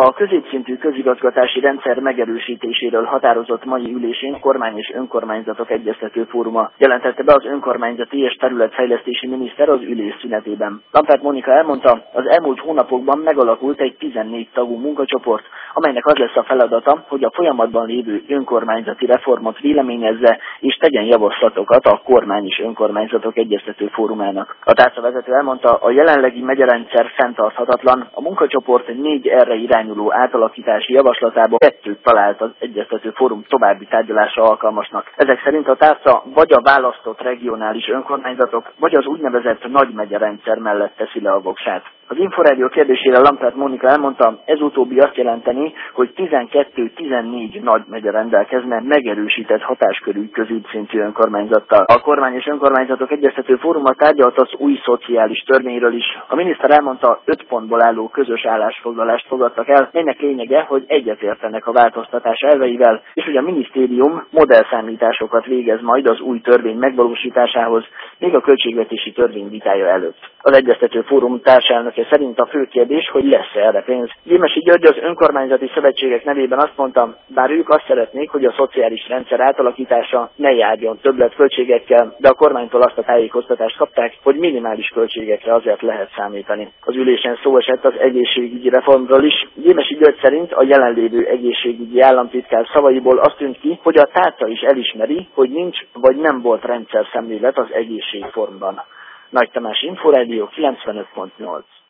A középszintű közigazgatási rendszer megerősítéséről határozott mai ülésén Kormány és Önkormányzatok Egyeztető Fóruma jelentette be az önkormányzati és területfejlesztési miniszter az ülés szünetében. Lampert Mónika elmondta, az elmúlt hónapokban megalakult egy 14 tagú munkacsoport, amelynek az lesz a feladata, hogy a folyamatban lévő önkormányzati reformot véleményezze és tegyen javaslatokat a Kormány és Önkormányzatok Egyeztető Fórumának. A tárcavezető elmondta, a jelenlegi megyerendszer fenntarthatatlan, a munkacsoport 4 erre irányuló átalakítási javaslatából 2 talált az Egyeztető Fórum további tárgyalásra alkalmasnak. Ezek szerint a tárca vagy a választott regionális önkormányzatok, vagy az úgynevezett nagymegyerendszer mellett teszi le a voksát. Az Inforádió kérdésére Lampert Mónika elmondta, ez utóbbi azt jelenteni, hogy 12-14 nagymegye rendelkezne megerősített hatáskörű középszintű önkormányzattal. A Kormány és Önkormányzatok Egyeztető Fóruma tárgyalt az új szociális törvényről is. A miniszter elmondta, 5 pontból álló közös állásfoglalást fogadtak el, melynek lényege, hogy egyetértenek a változtatás elveivel, és hogy a minisztérium modellszámításokat végez majd az új törvény megvalósításához, még a költségvetési törvény vitája előtt. Az Egyeztető Fórum társelnöke szerint a fő kérdés, hogy lesz-e erre pénz. Gyimesi György az önkormányzati szövetségek nevében azt mondta, bár ők azt szeretnék, hogy a szociális rendszer átalakítása ne járjon többletköltségekkel, de a kormánytól azt a tájékoztatást kapták, hogy minimális költségekre azért lehet számítani. Az ülésen szó esett az egészségügyi reformról is. Gyimesi György szerint a jelenlévő egészségügyi államtitkár szavaiból azt tűnt ki, hogy a tárca is elismeri, hogy nincs vagy nem volt rendszerszemlélet az egészségformban. Nagy Tamás, Inforádió 95.8.